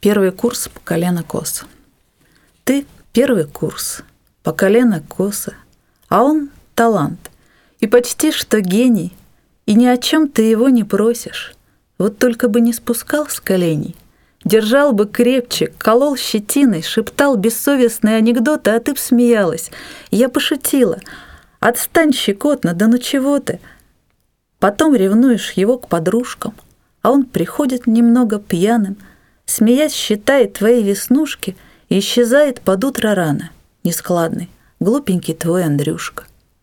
Первый курс по колено косо. Ты первый курс по колено косо, а он талант, и почти что гений, и ни о чем ты его не просишь. Вот только бы не спускал с коленей, держал бы крепче, колол щетиной, шептал бессовестные анекдоты, а ты б смеялась. Я пошутила. Отстань щекотно, да ну чего ты? Потом ревнуешь его к подружкам, а он приходит немного пьяным, смеясь, считает твои веснушки и исчезает под утро рано, нескладный, глупенький твой Андрюшка.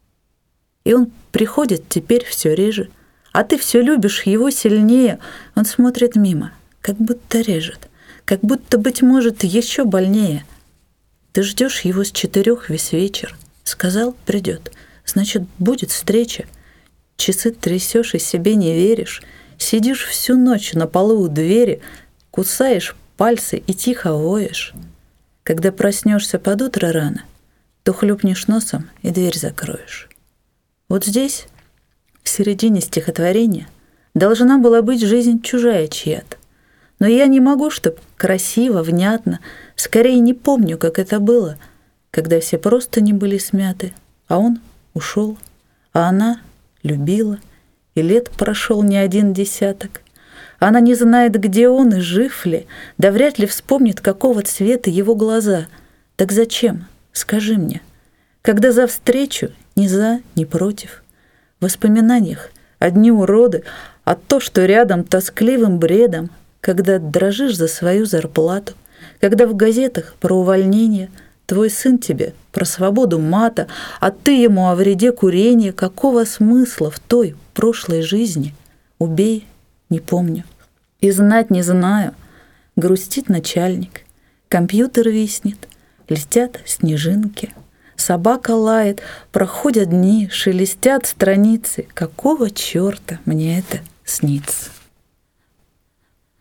И он приходит теперь все реже, а ты все любишь его сильнее. Он смотрит мимо, как будто режет, как будто, быть может, еще больнее. Ты ждешь его с 4 весь вечер. Сказал, придет, значит, будет встреча. Часы трясешь и себе не веришь. Сидишь всю ночь на полу у двери, кусаешь пальцы и тихо воешь. Когда проснешься под утро рано, то хлюпнешь носом и дверь закроешь. Вот здесь, в середине стихотворения, должна была быть жизнь чужая чья-то. Но я не могу, чтоб красиво, внятно, скорее не помню, как это было, когда все просто не были смяты, а он ушел, а она любила, и лет прошел не 1 десяток. Она не знает, где он и жив ли, да вряд ли вспомнит, какого цвета его глаза. Так зачем, скажи мне, когда за встречу ни за, ни против? В воспоминаниях одни уроды, а то, что рядом тоскливым бредом, когда дрожишь за свою зарплату, когда в газетах про увольнение, твой сын тебе про свободу мата, а ты ему о вреде курения, какого смысла в той прошлой жизни? Убей, не помню. И знать не знаю. Грустит начальник, компьютер виснет, летят снежинки, собака лает, проходят дни, шелестят страницы. Какого черта мне это снится?